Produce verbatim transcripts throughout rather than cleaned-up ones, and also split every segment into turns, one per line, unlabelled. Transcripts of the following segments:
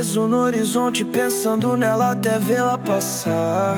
sorriso no horizonte, pensando nela até vê-la passar.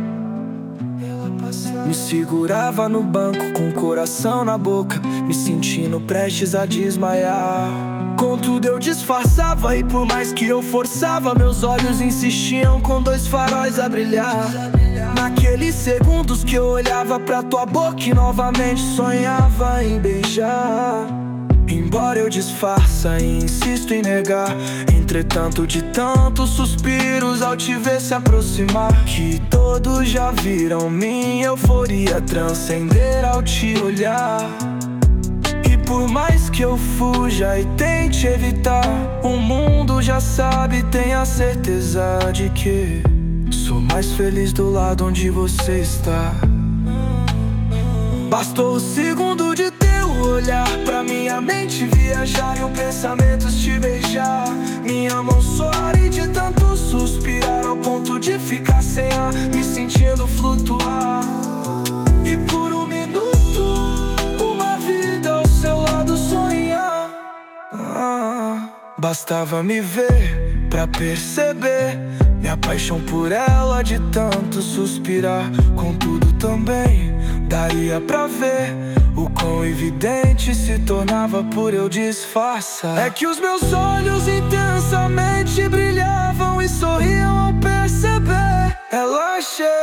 Me segurava no banco com o coração na boca, me sentindo prestes a desmaiar. Contudo eu disfarçava, e por mais que eu forçava, meus olhos insistiam com dois faróis a brilhar. Naqueles segundos que eu olhava pra tua boca e novamente sonhava em beijar. Embora eu disfarça e insisto em negar, entretanto de tantos suspiros ao te ver se aproximar, que todos já viram minha euforia transcender ao te olhar. E por mais que eu fuja e tente evitar, o mundo já sabe, tenha certeza de que sou mais feliz do lado onde você está. Bastou o segundo de teu olhar pra minha mente viajar e o pensamento te beijar. Minha mão suar e de tanto suspirar ao ponto de ficar sem ar, me sentindo flutuar. E por um minuto, uma vida ao seu lado sonhar. ah, Bastava me ver pra perceber minha paixão por ela de tanto suspirar. Contudo também daria pra ver o quão evidente se tornava por eu disfarçar. É que os meus olhos intensamente brilhavam e sorriam ao perceber ela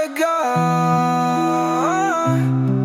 chegar.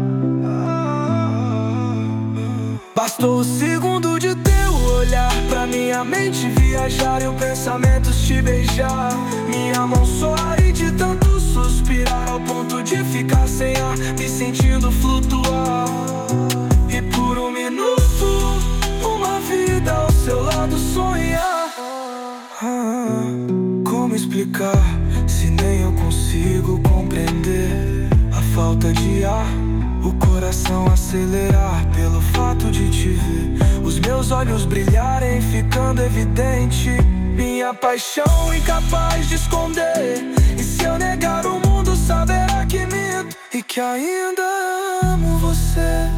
Bastou o segundo de teu olhar pra minha mente viajar e o pensamento te beijar. Minha mão suar e de tanto suspirar ao ponto de ficar sem ar, me sentindo flutuar. E por um minuto, uma vida ao seu lado sonhar. ah, Como explicar se nem eu consigo compreender a falta de ar? O coração acelerar pelo fato de te ver, os meus olhos brilharem ficando evidente minha paixão incapaz de esconder. E se eu negar, o mundo saberá que minto e que ainda amo você.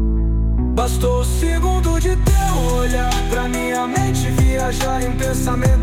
Bastou o segundo de teu olhar pra minha mente viajar em pensamento